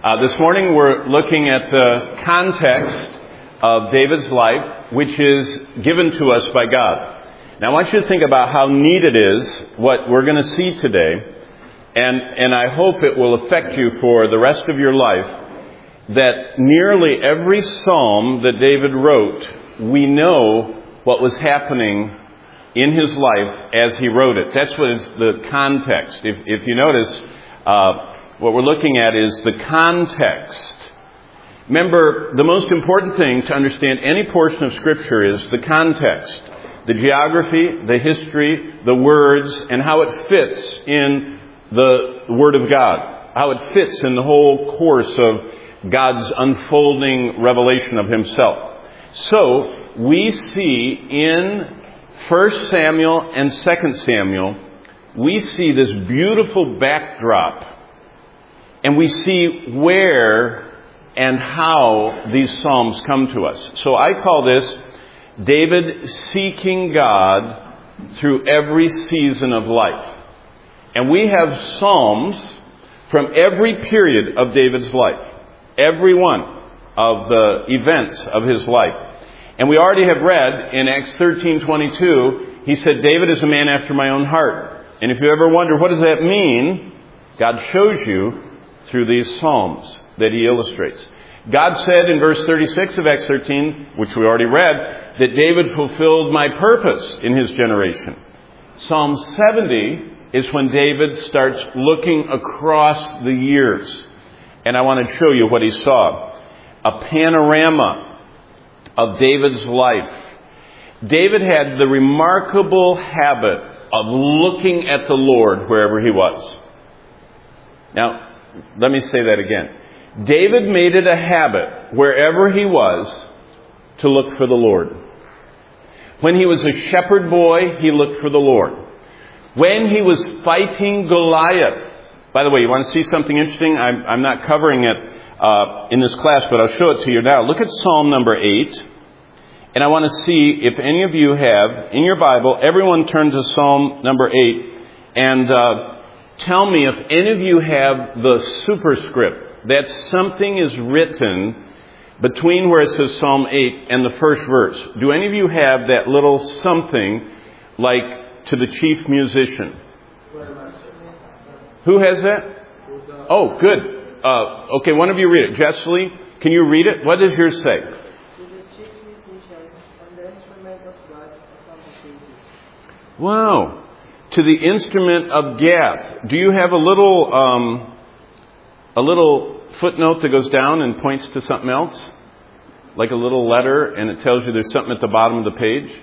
This morning we're looking at the context of David's life, which is given to us by God. Now I want you to think about how neat it is, what we're going to see today, and I hope it will affect you for the rest of your life, that nearly every psalm that David wrote, we know what was happening in his life as he wrote it. That's what is the context. If you notice, what we're looking at is the context. Remember, the most important thing to understand any portion of Scripture is the context. The geography, the history, the words, and how it fits in the Word of God. How it fits in the whole course of God's unfolding revelation of Himself. So, we see in 1 Samuel and 2 Samuel, we see this beautiful backdrop. And we see where and how these Psalms come to us. So I call this David seeking God through every season of life. And we have Psalms from every period of David's life. Every one of the events of his life. And we already have read in Acts 13:22, he said, David is a man after my own heart. And if you ever wonder, what does that mean? God shows you through these Psalms that he illustrates. God said in verse 36 of Acts 13, which we already read, that David fulfilled my purpose in his generation. Psalm 70 is when David starts looking across the years. And I want to show you what he saw. A panorama of David's life. David had the remarkable habit of looking at the Lord wherever he was. Now, let me say that again. David made it a habit, wherever he was, to look for the Lord. When he was a shepherd boy, he looked for the Lord. When he was fighting Goliath, by the way, you want to see something interesting? I'm not covering it in this class, but I'll show it to you now. Look at Psalm number 8. And I want to see if any of you have, in your Bible, everyone turn to Psalm number 8, and tell me if any of you have the superscript, that something is written between where it says Psalm 8 and the first verse. Do any of you have that little something like to the chief musician? Who has that? Oh, good. Okay, one of you read it. Jessley, can you read it? What does yours say? Wow. To the instrument of Gath. Do you have a little footnote that goes down and points to something else? Like a little letter, and it tells you there's something at the bottom of the page?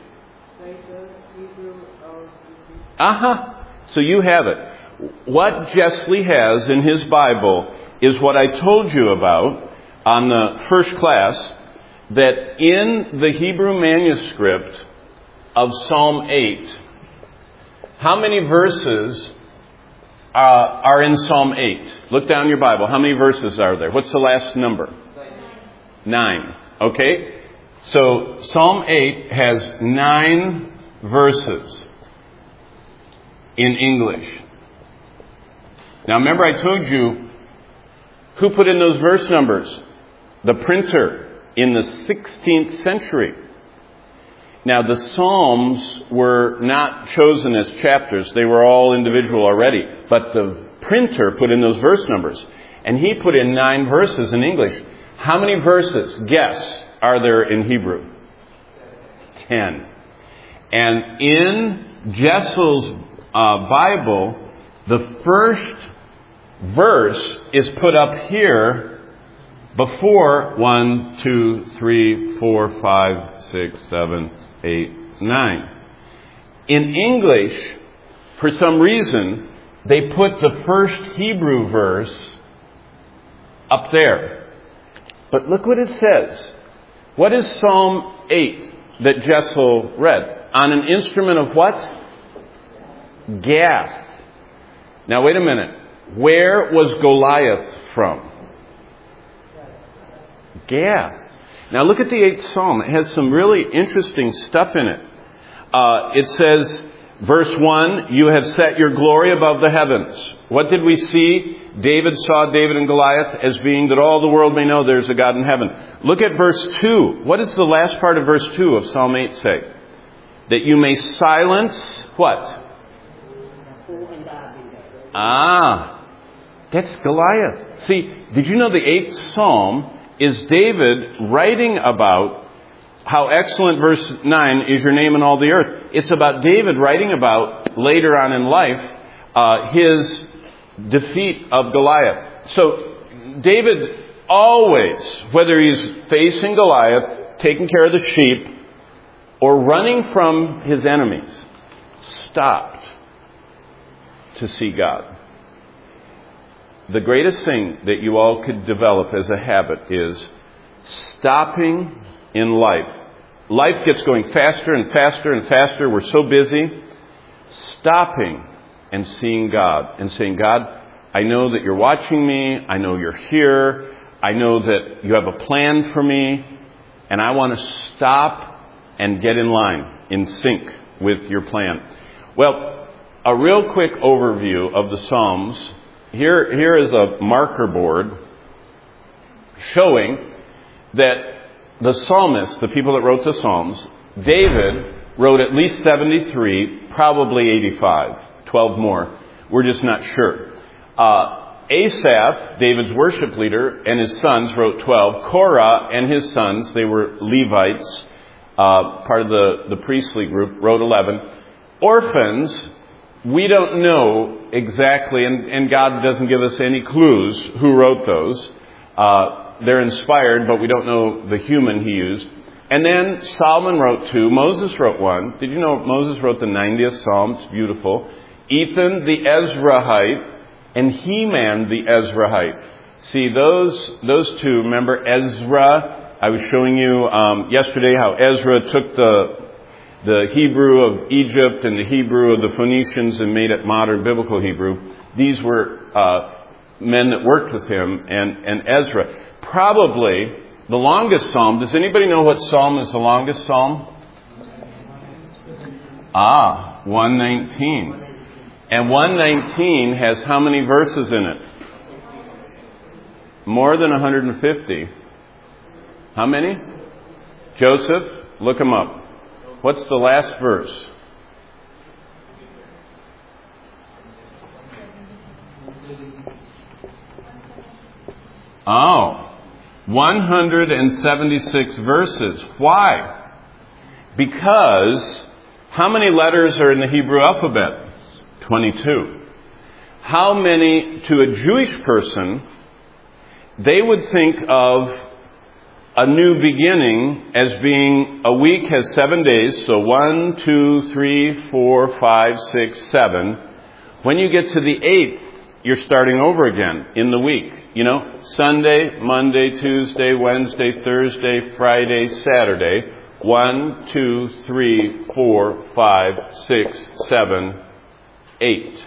So you have it. What Jessley has in his Bible is what I told you about on the first class, that in the Hebrew manuscript of Psalm 8, how many verses are in Psalm 8? Look down your Bible. How many verses are there? What's the last number? 9. Okay? So Psalm 8 has 9 verses in English. Now remember I told you who put in those verse numbers? The printer in the 16th century. Now, the Psalms were not chosen as chapters. They were all individual already. But the printer put in those verse numbers. And he put in 9 verses in English. How many verses, guess, are there in Hebrew? 10. And in Jessel's Bible, the first verse is put up here before 1, 2, 3, 4, 5, 6, 7, 8, 9. In English, for some reason, they put the first Hebrew verse up there. But look what it says. What is Psalm 8 that Jessel read? On an instrument of what? Gath. Now wait a minute. Where was Goliath from? Gath. Now look at the 8th Psalm. It has some really interesting stuff in it. It says, verse 1, you have set your glory above the heavens. What did we see David saw David and Goliath as being that all the world may know there's a God in heaven. Look at verse 2. What does the last part of verse 2 of Psalm 8 say? That you may silence what? That's Goliath. See, did you know the 8th Psalm is David writing about how excellent, verse 9, is your name in all the earth. It's about David writing about, later on in life, his defeat of Goliath. So, David always, whether he's facing Goliath, taking care of the sheep, or running from his enemies, stopped to see God. The greatest thing that you all could develop as a habit is stopping in life. Life gets going faster and faster and faster. We're so busy. Stopping and seeing God and saying, God, I know that you're watching me. I know you're here. I know that you have a plan for me. And I want to stop and get in line, in sync with your plan. Well, a real quick overview of the Psalms. Here is a marker board showing that the psalmists, the people that wrote the Psalms, David wrote at least 73, probably 85, 12 more. We're just not sure. Asaph, David's worship leader, and his sons wrote 12. Korah and his sons, they were Levites, part of the priestly group, wrote 11. Orphans, we don't know exactly, and God doesn't give us any clues who wrote those. They're inspired, but we don't know the human he used. And then Solomon wrote 2. Moses wrote 1. Did you know Moses wrote the 90th Psalm? It's beautiful. Ethan the Ezrahite and Heman the Ezrahite. See, those two, remember Ezra? I was showing you yesterday how Ezra took the Hebrew of Egypt and the Hebrew of the Phoenicians and made it modern biblical Hebrew. These were men that worked with him and Ezra. Probably the longest psalm. Does anybody know what psalm is the longest psalm? 119. And 119 has how many verses in it? More than 150. How many? Joseph, look them up. What's the last verse? Oh, 176 verses. Why? Because how many letters are in the Hebrew alphabet? 22. How many, to a Jewish person, they would think of a new beginning as being a week has 7 days, so 1, 2, 3, 4, 5, 6, 7. When you get to the 8th, you're starting over again in the week. You know, Sunday, Monday, Tuesday, Wednesday, Thursday, Friday, Saturday. 1, 2, 3, 4, 5, 6, 7, 8.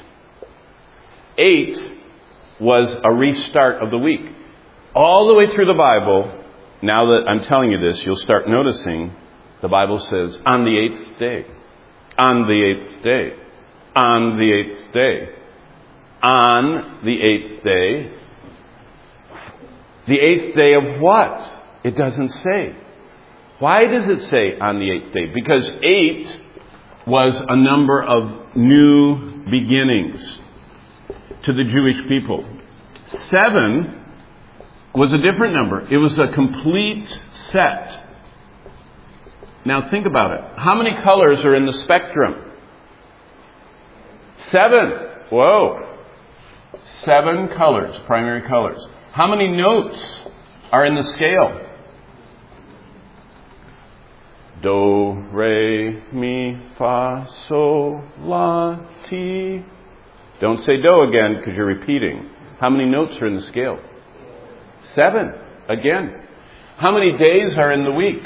8 was a restart of the week. All the way through the Bible, now that I'm telling you this, you'll start noticing the Bible says, on the 8th day, on the 8th day, on the 8th day, on the 8th day. The 8th day of what? It doesn't say. Why does it say on the 8th day? Because 8 was a number of new beginnings to the Jewish people. 7 was a different number. It was a complete set. Now think about it. How many colors are in the spectrum? 7. Whoa. 7 colors, primary colors. How many notes are in the scale? Do, re, mi, fa, sol, la, ti. Don't say do again because you're repeating. How many notes are in the scale? 7. Again. How many days are in the week?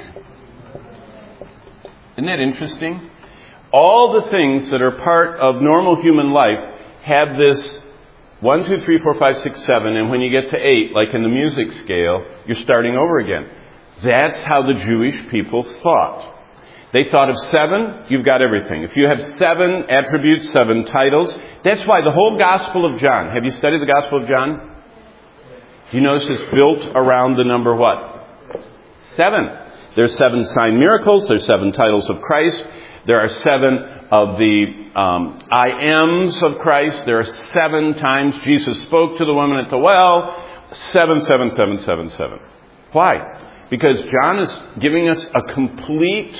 Isn't that interesting? All the things that are part of normal human life have this 1, 2, 3, 4, 5, 6, 7. And when you get to 8, like in the music scale, you're starting over again. That's how the Jewish people thought. They thought of 7, you've got everything. If you have 7 attributes, 7 titles, that's why the whole Gospel of John, have you studied the Gospel of John? You notice it's built around the number what? 7. There's 7 sign miracles, there's 7 titles of Christ, there are 7 of the I ams of Christ, there are 7 times Jesus spoke to the woman at the well, 7, 7, 7, 7, 7. Why? Because John is giving us a complete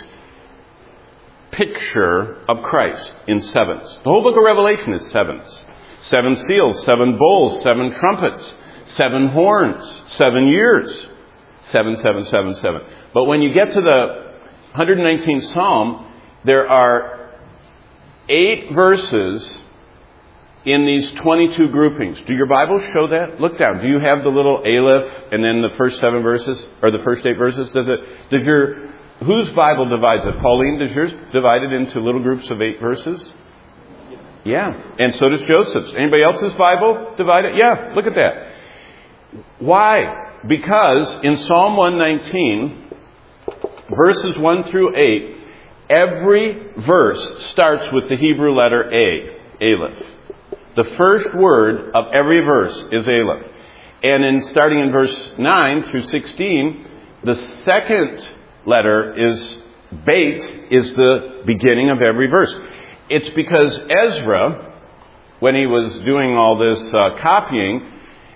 picture of Christ in 7s. The whole book of Revelation is 7s. 7 seals, 7 bowls, 7 trumpets, 7 horns, 7 years. 7, 7, 7, 7. But when you get to the 119th Psalm, there are 8 verses in these 22 groupings. Do your Bibles show that? Look down. Do you have the little Aleph and then the first 7 verses, or the first 8 verses? Whose Bible divides it? Pauline, does yours divide it into little groups of 8 verses? Yeah. And so does Joseph's. Anybody else's Bible divide it? Yeah. Look at that. Why? Because in Psalm 119, verses 1 through 8, every verse starts with the Hebrew letter A, Aleph. The first word of every verse is Aleph. And starting in verse 9 through 16, the second letter is Beit, is the beginning of every verse. It's because Ezra, when he was doing all this copying,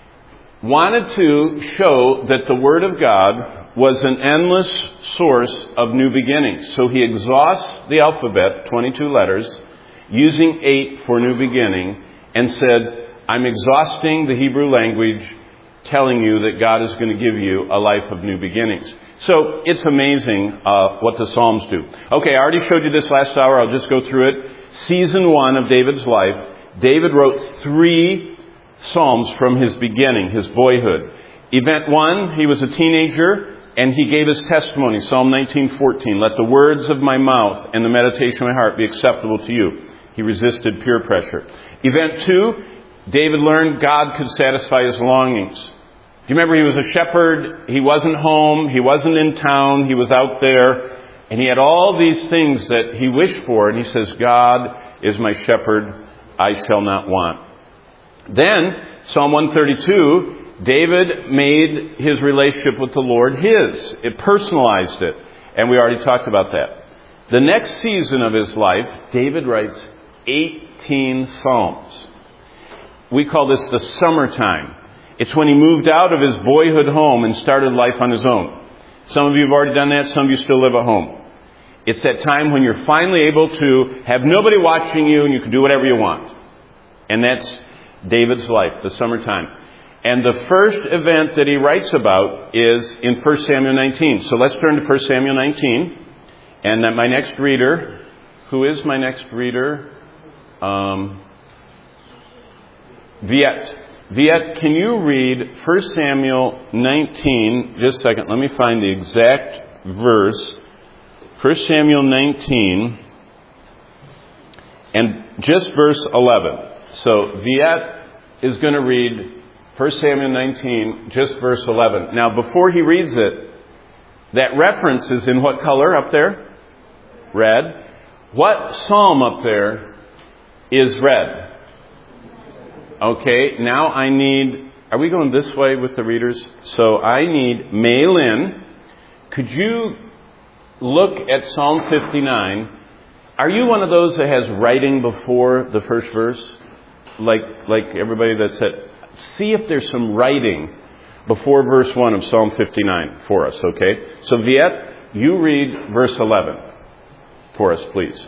wanted to show that the Word of God was an endless source of new beginnings. So he exhausts the alphabet, 22 letters, using 8 for new beginning, and said, I'm exhausting the Hebrew language, telling you that God is going to give you a life of new beginnings. So it's amazing what the Psalms do. Okay, I already showed you this last hour. I'll just go through it. Season 1 of David's life, David wrote 3 Psalms from his beginning, his boyhood. Event 1, he was a teenager, and he gave his testimony, Psalm 19:14. Let the words of my mouth and the meditation of my heart be acceptable to you. He resisted peer pressure. Event 2, David learned God could satisfy his longings. Do you remember he was a shepherd? He wasn't home. He wasn't in town. He was out there. And he had all these things that he wished for. And he says, God is my shepherd. I shall not want. Then, Psalm 132, David made his relationship with the Lord his. It personalized it. And we already talked about that. The next season of his life, David writes 18 Psalms. We call this the summertime. It's when he moved out of his boyhood home and started life on his own. Some of you have already done that. Some of you still live at home. It's that time when you're finally able to have nobody watching you and you can do whatever you want. And that's David's life, the summertime. And the first event that he writes about is in 1 Samuel 19. So let's turn to 1 Samuel 19. And my next reader, who is my next reader? Viet. Viet, can you read 1 Samuel 19? Just a second. Let me find the exact verse. 1 Samuel 19 and just verse 11. So Viet is going to read 1 Samuel 19, just verse 11. Now, before he reads it, that reference is in what color up there? Red. What psalm up there is red? Okay, now I need... Are we going this way with the readers? So I need Mei Lin. Could you look at Psalm 59? Are you one of those that has writing before the first verse? Like everybody that said, see if there's some writing before verse 1 of Psalm 59 for us, okay? So Viet, you read verse 11 for us, please.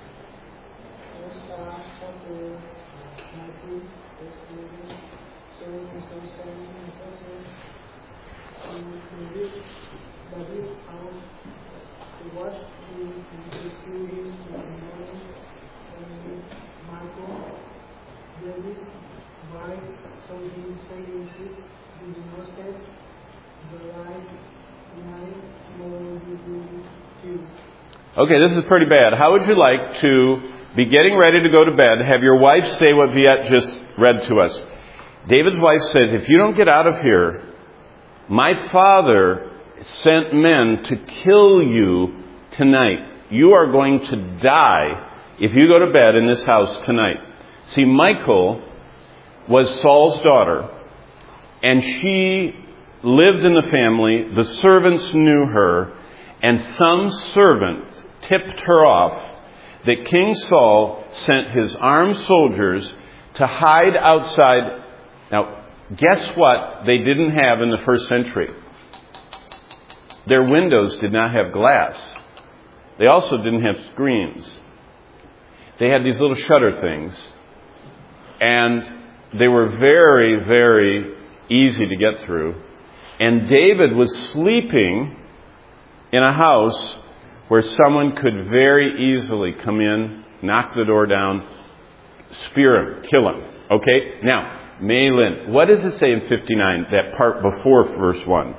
Okay, this is pretty bad. How would you like to be getting ready to go to bed, have your wife say what Viet just read to us? David's wife says, if you don't get out of here, my father sent men to kill you tonight. you are going to die if you go to bed in this house tonight. See, Michal was Saul's daughter, and she lived in the family. The servants knew her, and some servant tipped her off that King Saul sent his armed soldiers to hide outside. Now, guess what they didn't have in the first century? Their windows did not have glass. They also didn't have screens. They had these little shutter things. And they were very, very easy to get through. And David was sleeping in a house where someone could very easily come in, knock the door down, spear him, kill him. Okay? Now, Maylin, what does it say in 59, that part before verse 1?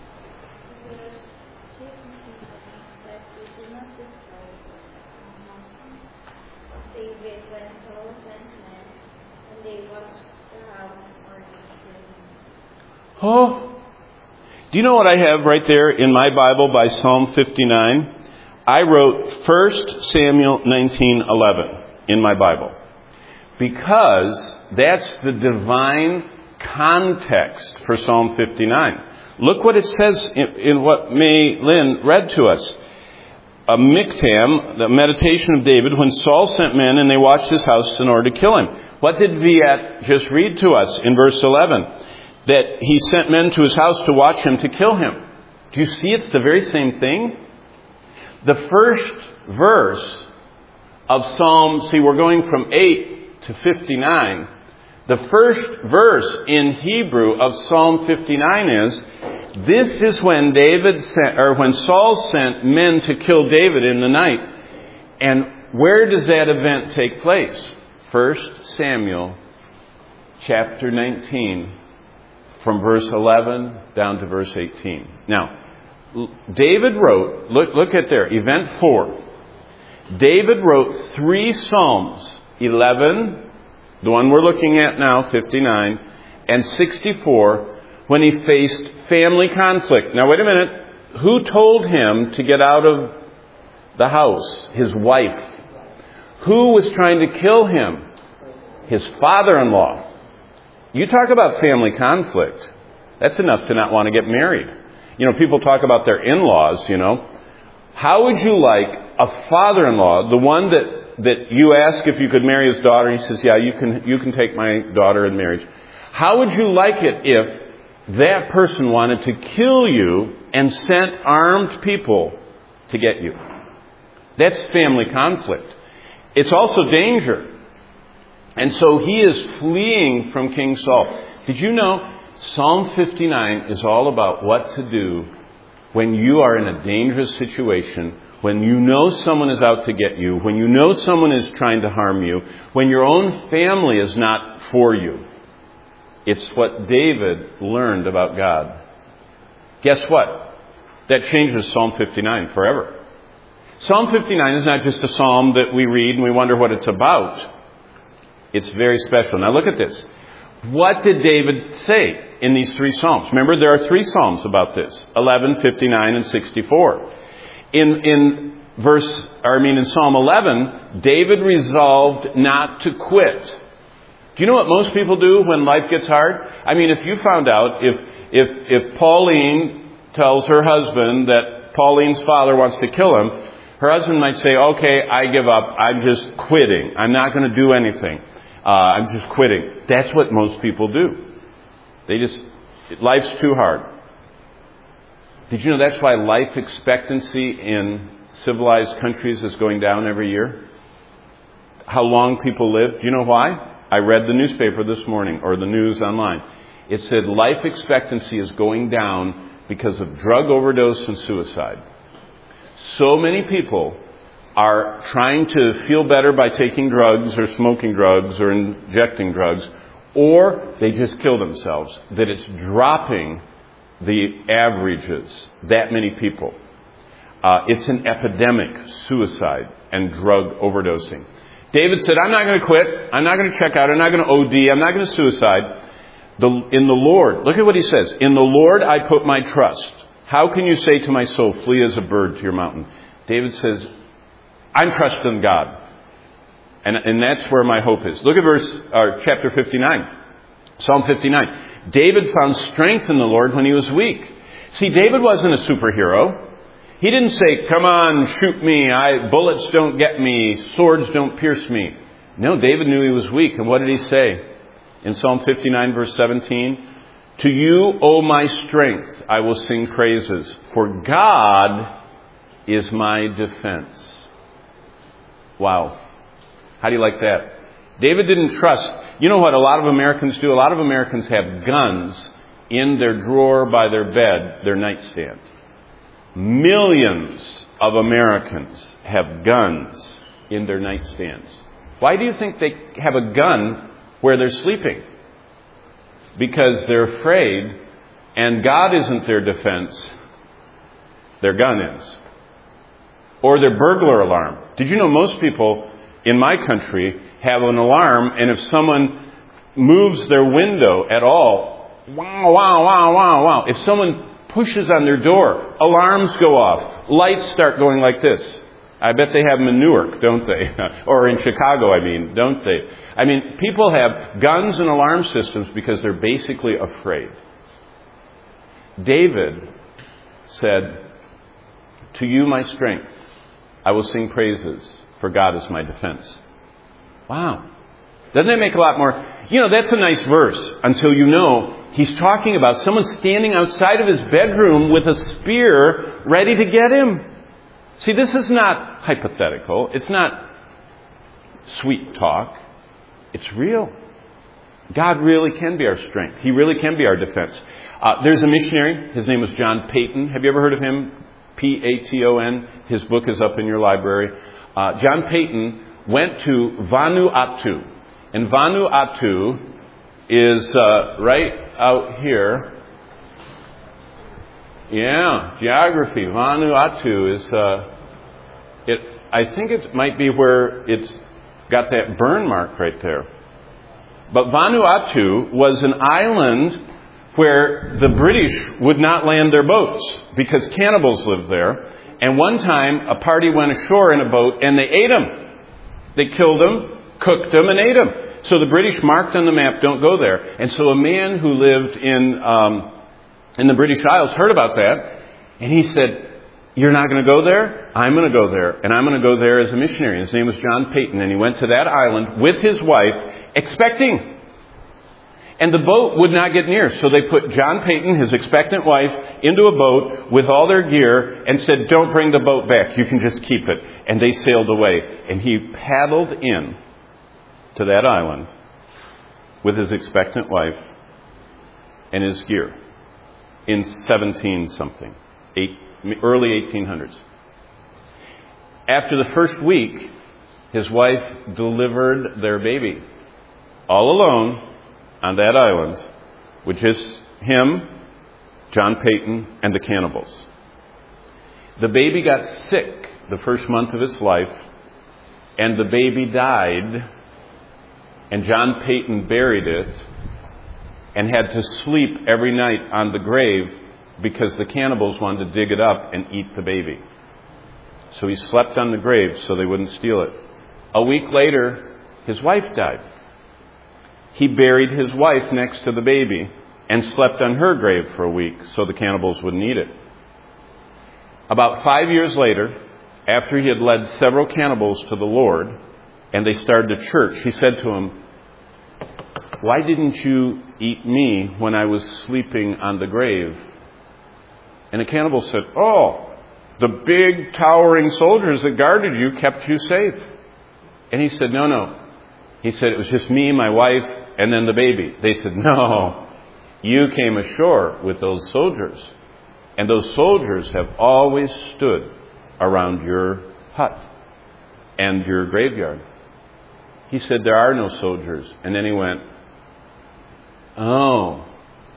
Oh, do you know what I have right there in my Bible by Psalm 59? I wrote 1 Samuel 19:11 in my Bible. Because that's the divine context for Psalm 59. Look what it says in what May Lynn read to us. A Miktam, the meditation of David, when Saul sent men and they watched his house in order to kill him. What did Viet just read to us in verse 11? That he sent men to his house to watch him, to kill him. Do you see it's the very same thing? The first verse of Psalm, see, we're going from 8 to 59. The first verse in Hebrew of Psalm 59 is, this is when when Saul sent men to kill David in the night. And where does that event take place? 1 Samuel chapter 19. From verse 11 down to verse 18. Now, David wrote, look at there, event 4. David wrote 3 Psalms, 11, the one we're looking at now, 59, and 64, when he faced family conflict. Now, wait a minute. Who told him to get out of the house? His wife. Who was trying to kill him? His father-in-law. You talk about family conflict. That's enough to not want to get married. You know, people talk about their in-laws, you know. How would you like a father-in-law, the one that you ask if you could marry his daughter, and he says, yeah, you can take my daughter in marriage. How would you like it if that person wanted to kill you and sent armed people to get you? That's family conflict. It's also danger. And so he is fleeing from King Saul. Did you know Psalm 59 is all about what to do when you are in a dangerous situation, when you know someone is out to get you, when you know someone is trying to harm you, when your own family is not for you. It's what David learned about God. Guess what? That changes Psalm 59 forever. Psalm 59 is not just a psalm that we read and we wonder what it's about. It's very special. Now look at this. What did David say in these 3 psalms? Remember, there are 3 psalms about this. 11, 59, and 64. In Psalm 11, David resolved not to quit. Do you know what most people do when life gets hard? I mean, if you found out, if Pauline tells her husband that Pauline's father wants to kill him, her husband might say, okay, I give up. I'm just quitting. I'm not going to do anything. I'm just quitting. That's what most people do. Life's too hard. Did you know that's why life expectancy in civilized countries is going down every year? How long people live? Do you know why? I read the newspaper this morning, or the news online. It said life expectancy is going down because of drug overdose and suicide. So many people are trying to feel better by taking drugs or smoking drugs or injecting drugs, or they just kill themselves, that it's dropping the averages, that many people. It's an epidemic, suicide and drug overdosing. David said, I'm not going to quit. I'm not going to check out. I'm not going to OD. I'm not going to suicide. In the Lord, look at what he says. In the Lord I put my trust. How can you say to my soul, flee as a bird to your mountain? David says, I'm trusting God. And that's where my hope is. Look at chapter 59. Psalm 59. David found strength in the Lord when he was weak. See, David wasn't a superhero. He didn't say, come on, shoot me. Bullets don't get me. Swords don't pierce me. No, David knew he was weak. And what did he say? In Psalm 59, verse 17, to you, O my strength, I will sing praises, for God is my defense. Wow. How do you like that? David didn't trust. You know what a lot of Americans do? A lot of Americans have guns in their drawer by their bed, their nightstand. Millions of Americans have guns in their nightstands. Why do you think they have a gun where they're sleeping? Because they're afraid, and God isn't their defense. Their gun is. Or their burglar alarm. Did you know most people in my country have an alarm, and if someone moves their window at all, wow, wow, wow, wow, wow. If someone pushes on their door, alarms go off. Lights start going like this. I bet they have them in Newark, don't they? Or in Chicago, don't they? People have guns and alarm systems because they're basically afraid. David said, to you, my strength, I will sing praises, for God is my defense. Wow. Doesn't that make a lot more? That's a nice verse until you know he's talking about someone standing outside of his bedroom with a spear ready to get him. See, this is not hypothetical. It's not sweet talk. It's real. God really can be our strength. He really can be our defense. There's a missionary. His name was John Paton. Have you ever heard of him? Paton. His book is up in your library. John Paton went to Vanuatu. And Vanuatu is right out here. Yeah, geography. Vanuatu is, I think it might be where it's got that burn mark right there. But Vanuatu was an island where the British would not land their boats because cannibals lived there. And one time, a party went ashore in a boat and they ate them. They killed them, cooked them, and ate them. So the British marked on the map, don't go there. And so a man who lived in the British Isles heard about that. And he said, you're not going to go there? I'm going to go there. And I'm going to go there as a missionary. His name was John Paton. And he went to that island with his wife, expecting. And the boat would not get near. So they put John Paton, his expectant wife, into a boat with all their gear and said, don't bring the boat back. You can just keep it. And they sailed away. And he paddled in to that island with his expectant wife and his gear in 17-something, early 1800s. After the first week, his wife delivered their baby all alone on that island, with just him, John Paton, and the cannibals. The baby got sick the first month of its life, and the baby died, and John Paton buried it and had to sleep every night on the grave because the cannibals wanted to dig it up and eat the baby. So he slept on the grave so they wouldn't steal it. A week later, his wife died. He buried his wife next to the baby and slept on her grave for a week so the cannibals wouldn't eat it. About 5 years later, after he had led several cannibals to the Lord and they started a church, he said to them, why didn't you eat me when I was sleeping on the grave? And the cannibals said, oh, the big towering soldiers that guarded you kept you safe. And he said, no. He said, it was just me, my wife, and then the baby. They said, no, you came ashore with those soldiers. And those soldiers have always stood around your hut and your graveyard. He said, there are no soldiers. And then he went, oh,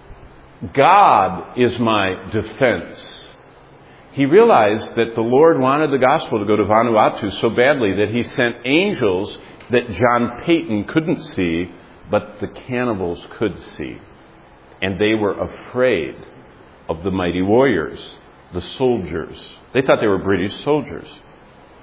God is my defense. He realized that the Lord wanted the gospel to go to Vanuatu so badly that he sent angels that John Paton couldn't see, but the cannibals could see. And they were afraid of the mighty warriors, the soldiers. They thought they were British soldiers.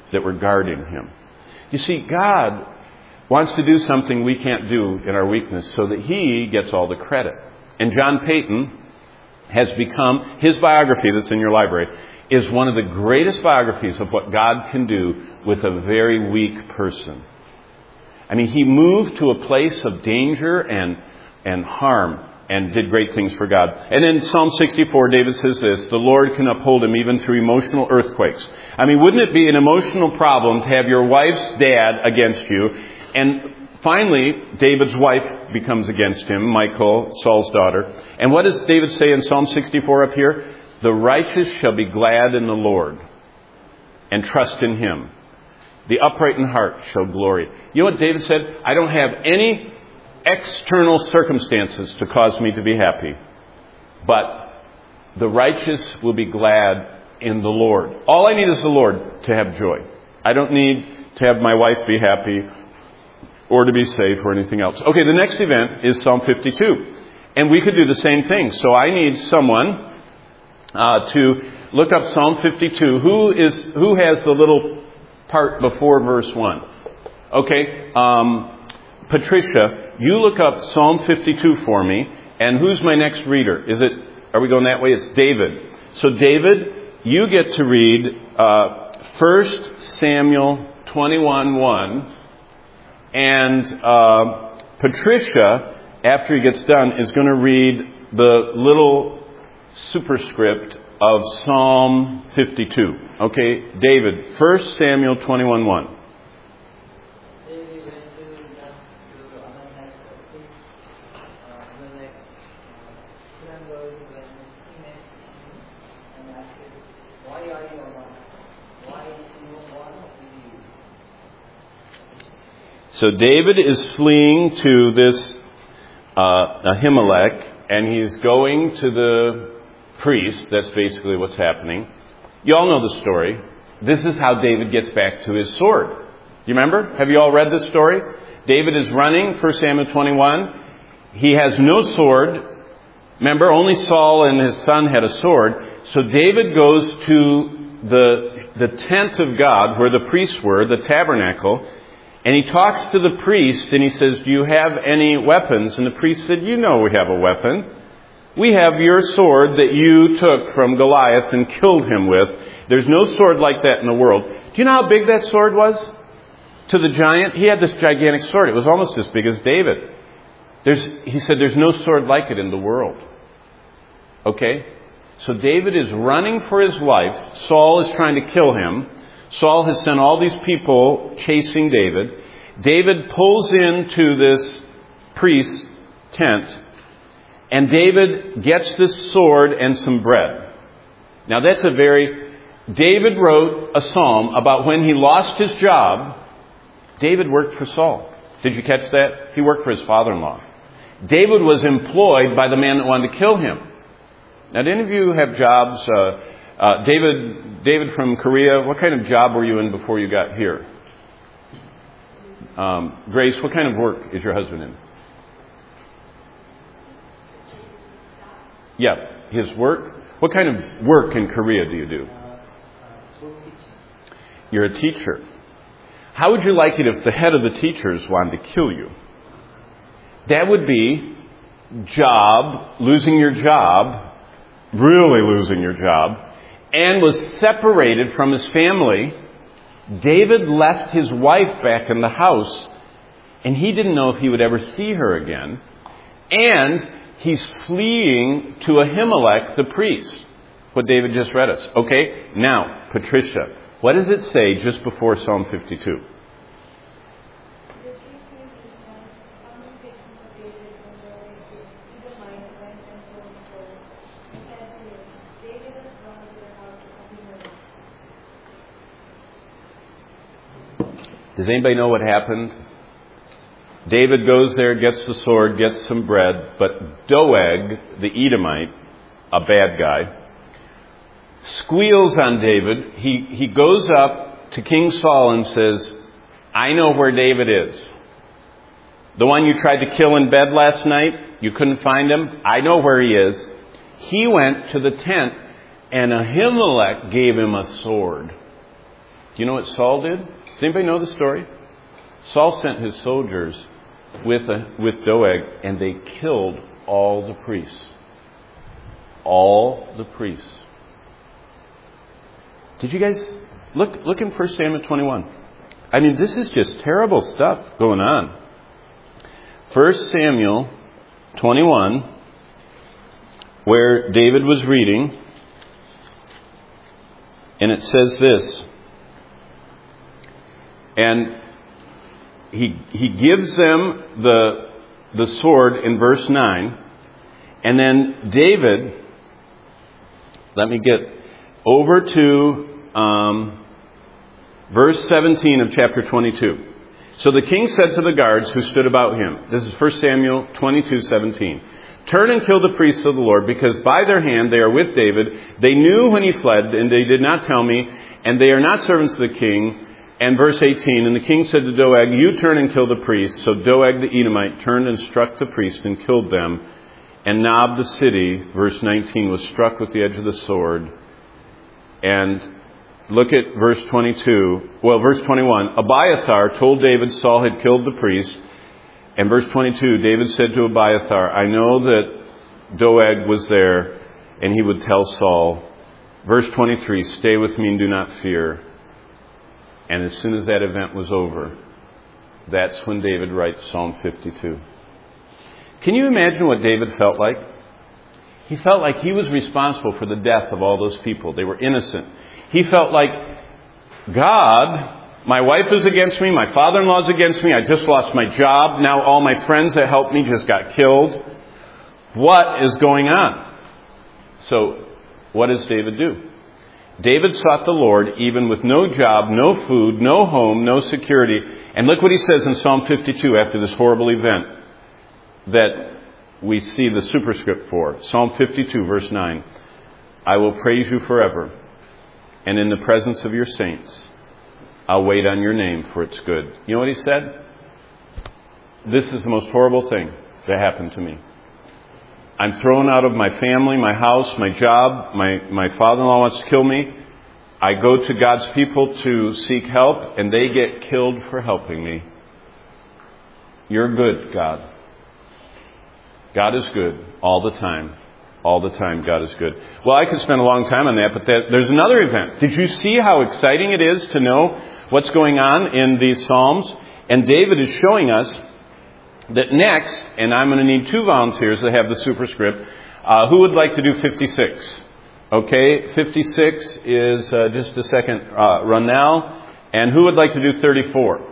that were guarding him. You see, God wants to do something we can't do in our weakness so that he gets all the credit. And John Paton has become, his biography that's in your library, is one of the greatest biographies of what God can do with a very weak person. I mean, he moved to a place of danger and harm and did great things for God. And in Psalm 64, David says this, the Lord can uphold him even through emotional earthquakes. I mean, wouldn't it be an emotional problem to have your wife's dad against you? And finally, David's wife becomes against him, Michal, Saul's daughter. And what does David say in Psalm 64 up here? The righteous shall be glad in the Lord and trust in him. The upright in heart shall glory. You know what David said? I don't have any external circumstances to cause me to be happy, but the righteous will be glad in the Lord. All I need is the Lord to have joy. I don't need to have my wife be happy or to be safe or anything else. Okay, the next event is Psalm 52. And we could do the same thing. So I need someone to look up Psalm 52. Who has the little part before verse 1? Okay, Patricia, you look up Psalm 52 for me. And who's my next reader? Are we going that way? It's David. So David, you get to read 1 Samuel 21:1. And Patricia, after he gets done, is going to read the little superscript of Psalm 52. Okay, David, 1 Samuel 21:1. So David is fleeing to this Ahimelech, and he's going to the priest. That's basically what's happening. You all know the story. This is how David gets back to his sword. Do you remember? Have you all read this story? David is running, 1 Samuel 21. He has no sword. Remember, only Saul and his son had a sword. So David goes to the tent of God, where the priests were, the tabernacle, and he talks to the priest, and he says, do you have any weapons? And the priest said, you know we have a weapon. We have your sword that you took from Goliath and killed him with. There's no sword like that in the world. Do you know how big that sword was? To the giant, he had this gigantic sword. It was almost as big as David. He said, there's no sword like it in the world. Okay? So David is running for his life. Saul is trying to kill him. Saul has sent all these people chasing David. David pulls into this priest's tent, and David gets this sword and some bread. Now David wrote a psalm about when he lost his job. David worked for Saul. Did you catch that? He worked for his father-in-law. David was employed by the man that wanted to kill him. Now, did any of you have jobs? David from Korea, what kind of job were you in before you got here? Grace, what kind of work is your husband in? Yeah, his work. What kind of work in Korea do you do? You're a teacher. How would you like it if the head of the teachers wanted to kill you? That would be losing your job, really losing your job, and was separated from his family. David left his wife back in the house, and he didn't know if he would ever see her again. And he's fleeing to Ahimelech, the priest. What David just read us. Okay, now, Patricia, what does it say just before Psalm 52? Does anybody know what happened? David goes there, gets the sword, gets some bread, but Doeg, the Edomite, a bad guy, squeals on David. He goes up to King Saul and says, I know where David is. The one you tried to kill in bed last night, you couldn't find him. I know where he is. He went to the tent, and Ahimelech gave him a sword. Do you know what Saul did? Does anybody know the story? Saul sent his soldiers with Doeg, and they killed all the priests. All the priests. Did you guys look in 1 Samuel 21? I mean, this is just terrible stuff going on. 1 Samuel 21, where David was reading, and it says this. And he gives them the sword in verse 9. And then David, let me get over to verse 17 of chapter 22. So the king said to the guards who stood about him, this is 1 Samuel 22:17, turn and kill the priests of the Lord, because by their hand they are with David. They knew when he fled, and they did not tell me, and they are not servants of the king. And verse 18, and the king said to Doeg, you turn and kill the priests. So Doeg the Edomite turned and struck the priests and killed them. And Nob the city, verse 19, was struck with the edge of the sword. And look at verse 22. Well, verse 21. Abiathar told David Saul had killed the priest. And verse 22, David said to Abiathar, I know that Doeg was there, and he would tell Saul. Verse 23, stay with me and do not fear. And as soon as that event was over, that's when David writes Psalm 52. Can you imagine what David felt like? He felt like he was responsible for the death of all those people. They were innocent. He felt like, God, my wife is against me, my father-in-law is against me, I just lost my job, now all my friends that helped me just got killed. What is going on? So, what does David do? David sought the Lord even with no job, no food, no home, no security. And look what he says in Psalm 52 after this horrible event that we see the superscript for. Psalm 52 verse 9. I will praise you forever, and in the presence of your saints I'll wait on your name, for it's good. You know what he said? This is the most horrible thing that happened to me. I'm thrown out of my family, my house, my job. My father-in-law wants to kill me. I go to God's people to seek help, and they get killed for helping me. You're good, God. God is good all the time. All the time, God is good. Well, I could spend a long time on that, but there's another event. Did you see how exciting it is to know what's going on in these Psalms? And David is showing us that next, and I'm going to need 2 volunteers that have the superscript. Who would like to do 56? Okay, 56 is just a second run now. And who would like to do 34?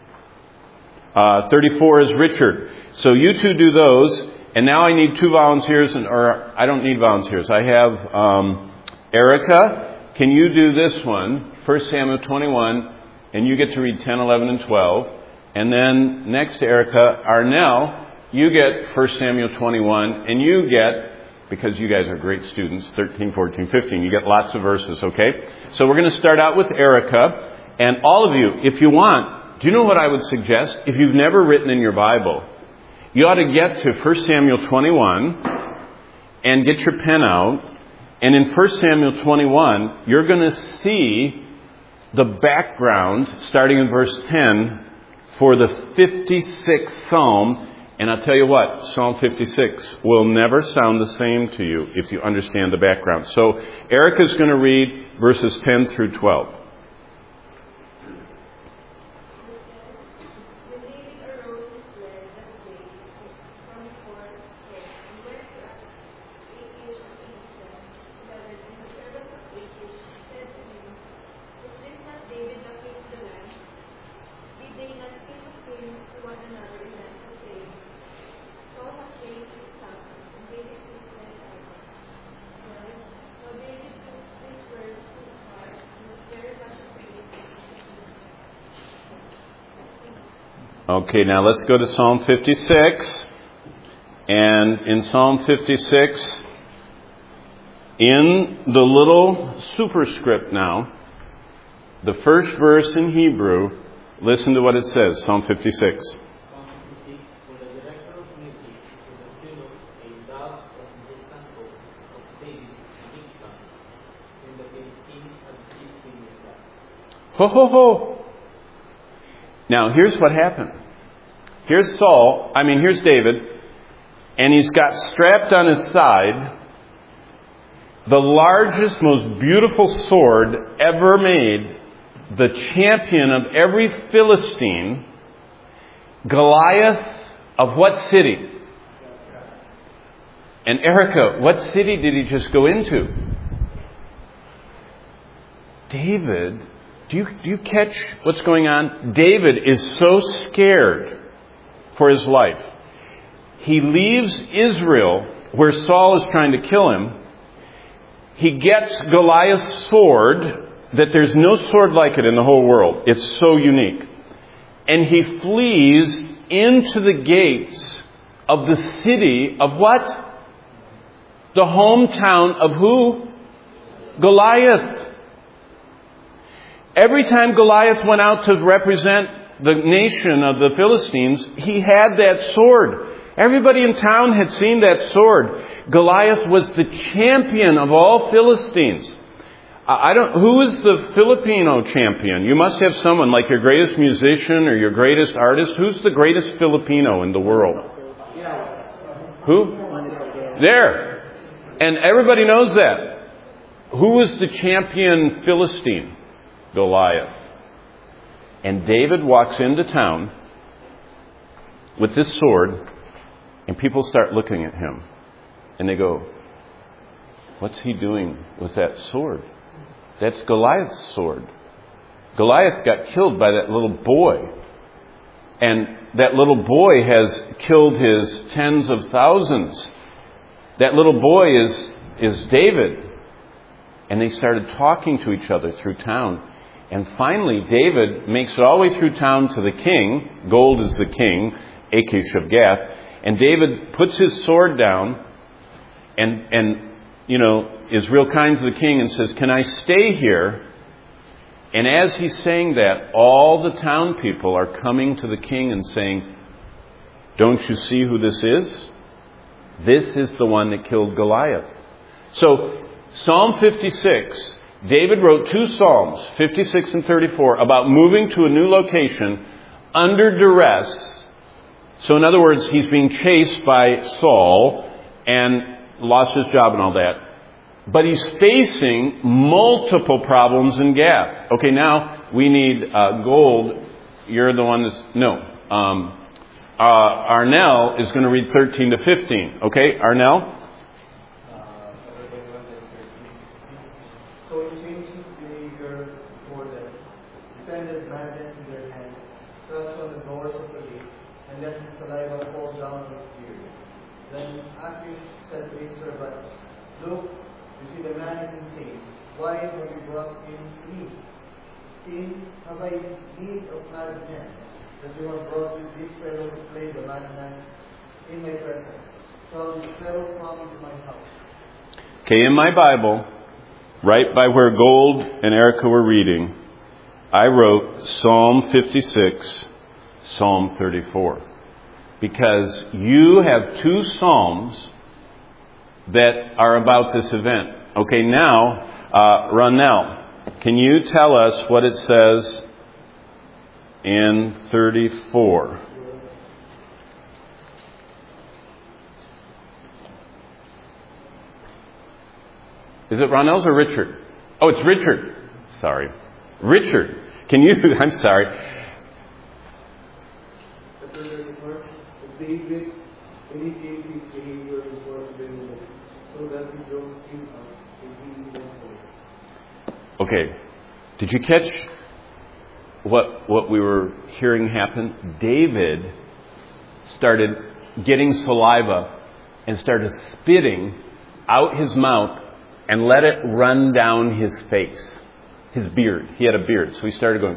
34 is Richard. So you two do those. And now I need 2 volunteers, or I don't need volunteers. I have Erica. Can you do this one, 1 Samuel 21, and you get to read 10, 11, and 12. And then next to Erica, Arnell, you get 1 Samuel 21, and you get, because you guys are great students, 13, 14, 15, you get lots of verses, okay? So we're going to start out with Erica. And all of you, if you want, do you know what I would suggest? If you've never written in your Bible, you ought to get to 1 Samuel 21 and get your pen out. And in 1 Samuel 21, you're going to see the background, starting in verse 10, for the 56th Psalm. And I'll tell you what, Psalm 56 will never sound the same to you if you understand the background. So Erica's going to read verses 10 through 12. Okay, now let's go to Psalm 56. And in Psalm 56, in the little superscript now, the first verse in Hebrew, listen to what it says, Psalm 56. Ho, ho, ho. Now, here's what happened. Here's David, and he's got strapped on his side the largest, most beautiful sword ever made, the champion of every Philistine, Goliath of what city? And Erica, what city did he just go into? David, do you catch what's going on? David is so scared for his life. He leaves Israel, where Saul is trying to kill him. He gets Goliath's sword, that there's no sword like it in the whole world. It's so unique. And he flees into the gates of the city of what? The hometown of who? Goliath. Every time Goliath went out to represent the nation of the Philistines, he had that sword. Everybody in town had seen that sword. Goliath was the champion of all Philistines. Who is the Filipino champion? You must have someone like your greatest musician or your greatest artist. Who's the greatest Filipino in the world? Who? There. And everybody knows that. Who is the champion Philistine? Goliath. And David walks into town with this sword, and people start looking at him. And they go, what's he doing with that sword? That's Goliath's sword. Goliath got killed by that little boy. And that little boy has killed his tens of thousands. That little boy is David. And they started talking to each other through town. And finally, David makes it all the way through town to the king. Gold is the king, Achish of Gath. And David puts his sword down and is real kind to the king and says, can I stay here? And as he's saying that, all the town people are coming to the king and saying, don't you see who this is? This is the one that killed Goliath. So, Psalm 56, David wrote 2 Psalms, 56 and 34, about moving to a new location under duress. So in other words, he's being chased by Saul and lost his job and all that. But he's facing multiple problems in Gath. Okay, now we need Gold. You're the one that's... No. Arnell is going to read 13 to 15. Okay, Arnell? So he changed his behavior for them, defended madness in their hands, thrust on the doors of the gate, and let his saliva fall down on his beard. Then Achish said to his servants, look, you see the man is insane. Why have you brought him to me? Have I need of mad men, that you have brought this fellow to play the madman in my presence? So this fellow come into my house. Okay, in my Bible, right by where Gold and Erica were reading, I wrote Psalm 56, Psalm 34. Because you have 2 Psalms that are about this event. Okay, now, Ronell, can you tell us what it says in 34? Is it Ronell's or Richard? Oh, it's Richard. Sorry. Richard, can you... I'm sorry. David indicates his behavior before the so that he don't think of Okay. Did you catch what we were hearing happen? David started getting saliva and started spitting out his mouth and let it run down his face, his beard. He had a beard, so he started going,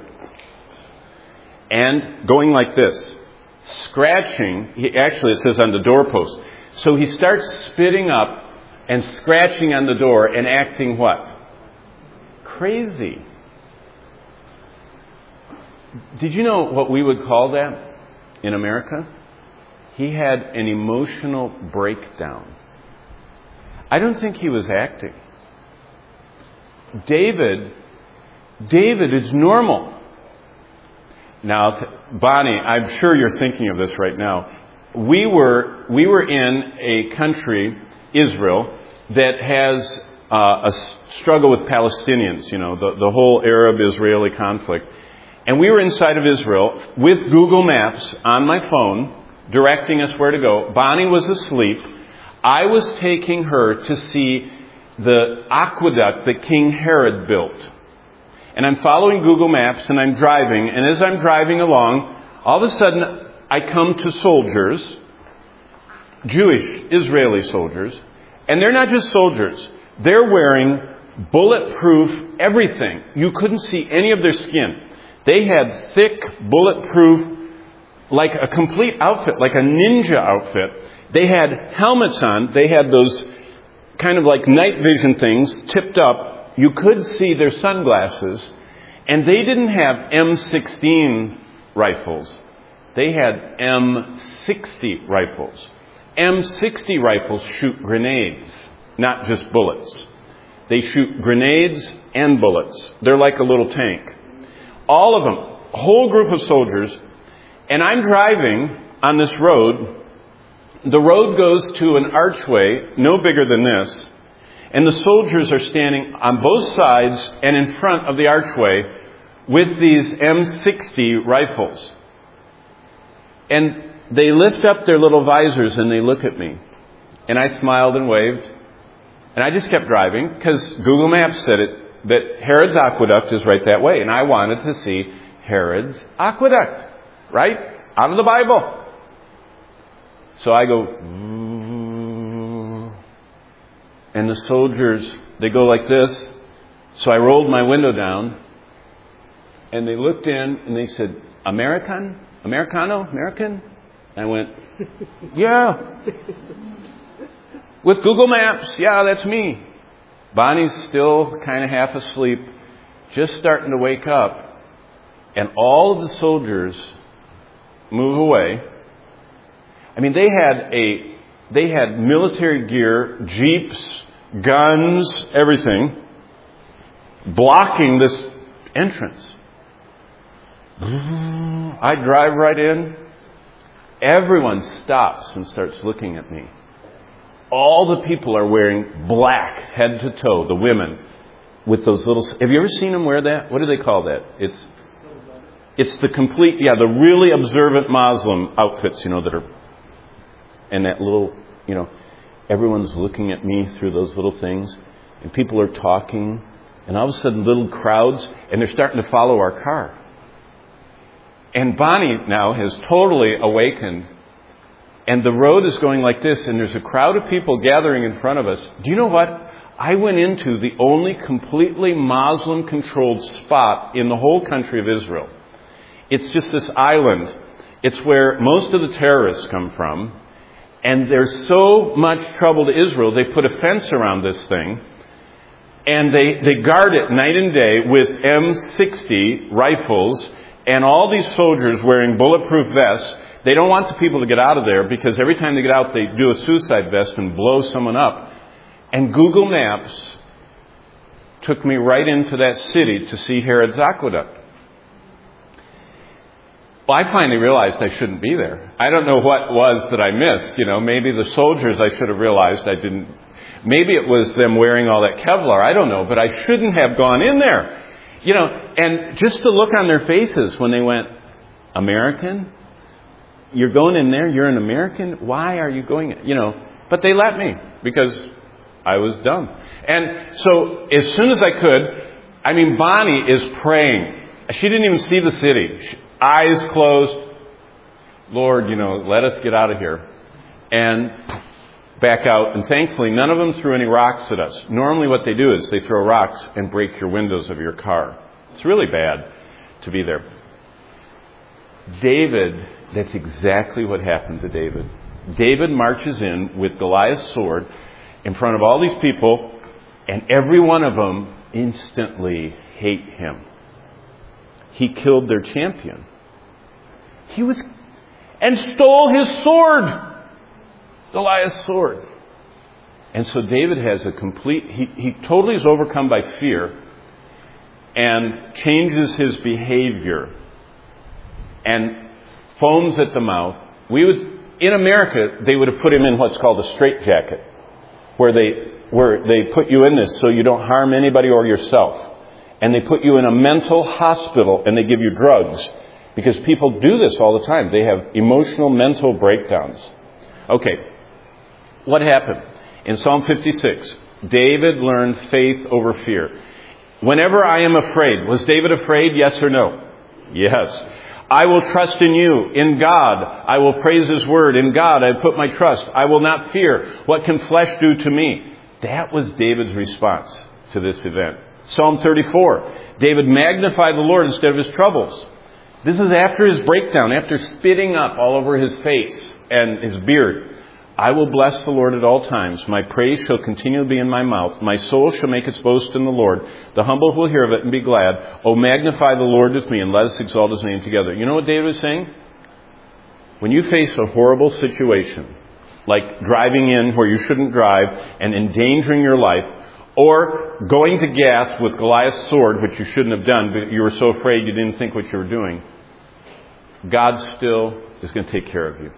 and going like this, scratching. Actually, it says on the doorpost. So he starts spitting up and scratching on the door and acting what? Crazy. Did you know what we would call that in America? He had an emotional breakdown. I don't think he was acting. David David, it's normal. Now, Bonnie, I'm sure you're thinking of this right now. We were in a country, Israel, that has a struggle with Palestinians, the whole Arab-Israeli conflict. And we were inside of Israel with Google Maps on my phone, directing us where to go. Bonnie was asleep. I was taking her to see the aqueduct that King Herod built. And I'm following Google Maps and I'm driving. And as I'm driving along, all of a sudden I come to soldiers, Jewish, Israeli soldiers. And they're not just soldiers. They're wearing bulletproof everything. You couldn't see any of their skin. They had thick, bulletproof, like a complete outfit, like a ninja outfit. They had helmets on. They had those kind of like night vision things tipped up. You could see their sunglasses. And they didn't have M16 rifles. They had M60 rifles. M60 rifles shoot grenades, not just bullets. They shoot grenades and bullets. They're like a little tank. All of them, a whole group of soldiers. And I'm driving on this road. The road goes to an archway no bigger than this. And the soldiers are standing on both sides and in front of the archway with these M60 rifles. And they lift up their little visors and they look at me. And I smiled and waved. And I just kept driving because Google Maps said it, that Herod's aqueduct is right that way. And I wanted to see Herod's aqueduct, right? Out of the Bible. So I go, and the soldiers, they go like this. So I rolled my window down, and they looked in, and they said, American? Americano? American? And I went, yeah. With Google Maps, yeah, that's me. Bonnie's still kind of half asleep, just starting to wake up, and all of the soldiers move away. I mean, they had military gear, jeeps, guns, everything, blocking this entrance. I drive right in. Everyone stops and starts looking at me. All the people are wearing black head to toe, the women, with those little... Have you ever seen them wear that? What do they call that? It's the complete, the really observant Muslim outfits, that are... And that little, everyone's looking at me through those little things. And people are talking. And all of a sudden, little crowds, and they're starting to follow our car. And Bonnie now has totally awakened. And the road is going like this, and there's a crowd of people gathering in front of us. Do you know what? I went into the only completely Muslim-controlled spot in the whole country of Israel. It's just this island. It's where most of the terrorists come from. And there's so much trouble to Israel, they put a fence around this thing. And they guard it night and day with M60 rifles and all these soldiers wearing bulletproof vests. They don't want the people to get out of there because every time they get out, they do a suicide vest and blow someone up. And Google Maps took me right into that city to see Herod's aqueduct. Well, I finally realized I shouldn't be there. I don't know what it was that I missed. Maybe the soldiers I should have realized I didn't. Maybe it was them wearing all that Kevlar. I don't know. But I shouldn't have gone in there. And just the look on their faces when they went, American? You're going in there? You're an American? Why are you going? But they let me because I was dumb. And so as soon as I could, Bonnie is praying. She didn't even see the city. Eyes closed. Lord, let us get out of here. And back out. And thankfully, none of them threw any rocks at us. Normally what they do is they throw rocks and break your windows of your car. It's really bad to be there. David, that's exactly what happened to David. David marches in with Goliath's sword in front of all these people, and every one of them instantly hate him. He killed their champion. And stole his sword. Goliath's sword. And so David has he totally is overcome by fear. and changes his behavior and foams at the mouth, in America, they would have put him in what's called a straitjacket, where they put you in this so you don't harm anybody or yourself. And they put you in a mental hospital and they give you drugs. Because people do this all the time. They have emotional, mental breakdowns. Okay, what happened? In Psalm 56, David learned faith over fear. Whenever I am afraid, was David afraid? Yes or no? Yes. I will trust in you, in God. I will praise his word. In God I put my trust. I will not fear. What can flesh do to me? That was David's response to this event. Psalm 34. David magnified the Lord instead of his troubles. This is after his breakdown, after spitting up all over his face and his beard. I will bless the Lord at all times. My praise shall continually be in my mouth. My soul shall make its boast in the Lord. The humble will hear of it and be glad. Oh, magnify the Lord with me and let us exalt his name together. You know what David is saying? When you face a horrible situation, like driving in where you shouldn't drive and endangering your life, or going to Gath with Goliath's sword, which you shouldn't have done, but you were so afraid you didn't think what you were doing, God still is going to take care of you.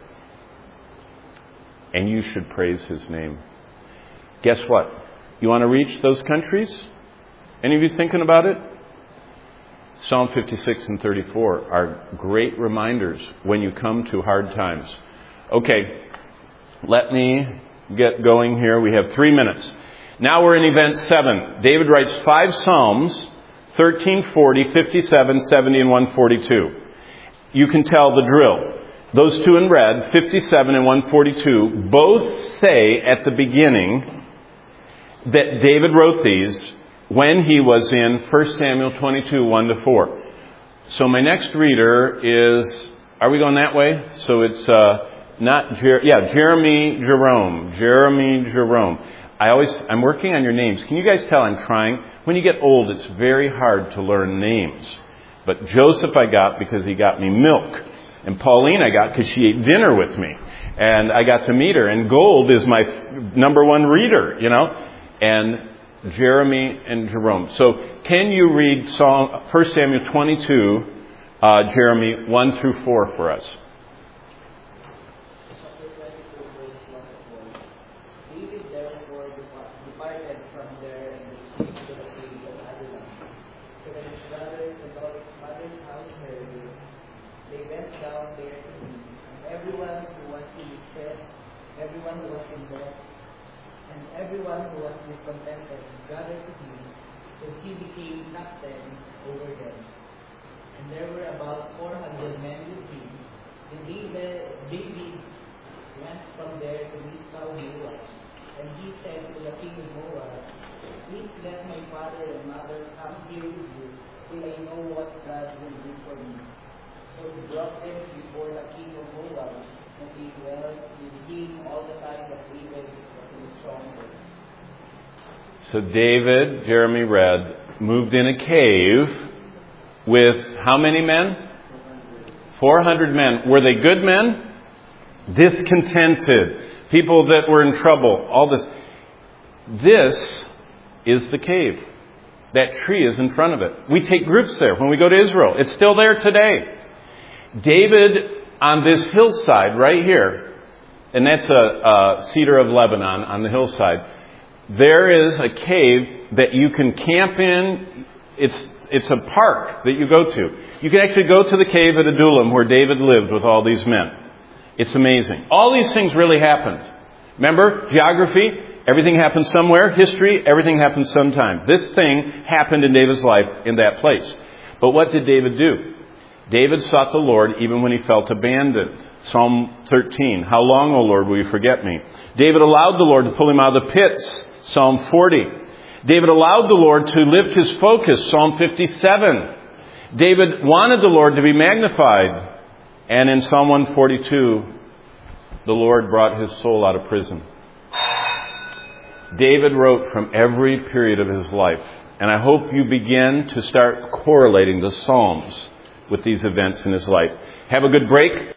And you should praise his name. Guess what? You want to reach those countries? Any of you thinking about it? Psalm 56 and 34 are great reminders when you come to hard times. Okay, let me get going here. We have 3 minutes. Now we're in event 7. David writes 5 Psalms, 13, 40, 57, 70, and 142. You can tell the drill. Those two in red, 57 and 142, both say at the beginning that David wrote these when he was in 1 Samuel 22, 1-4. So my next reader is, are we going that way? So it's Jeremy Jerome. Jeremy Jerome. I'm working on your names. Can you guys tell I'm trying? When you get old, it's very hard to learn names. But Joseph I got because he got me milk. And Pauline I got because she ate dinner with me. And I got to meet her. And Gold is my number one reader, you know. And Jeremy and Jerome. So can you read 1 Samuel 22, Jeremy, 1-4 for us? Everyone who was discontented gathered to him, so he became captain over them. And there were about 400 men with him. And David went from there to Mizpah of Moab. And he said to the king of Moab, please let my father and mother come here with you, till I know what God will do for me. So he brought them before the king of Moab, and he dwelt with him all the time that David was stronger. So David, Jeremy read, moved in a cave with how many men? 400 men. Were they good men? Discontented. People that were in trouble. All this. This is the cave. That tree is in front of it. We take groups there when we go to Israel. It's still there today. David on this hillside right here, and that's a cedar of Lebanon on the hillside. There is a cave that you can camp in. It's a park that you go to. You can actually go to the cave at Adullam where David lived with all these men. It's amazing. All these things really happened. Remember, geography, everything happened somewhere. History, everything happened sometime. This thing happened in David's life in that place. But what did David do? David sought the Lord even when he felt abandoned. Psalm 13, how long, O Lord, will you forget me? David allowed the Lord to pull him out of the pits. Psalm 40. David allowed the Lord to lift his focus. Psalm 57. David wanted the Lord to be magnified. And in Psalm 142, the Lord brought his soul out of prison. David wrote from every period of his life. And I hope you begin to start correlating the Psalms with these events in his life. Have a good break.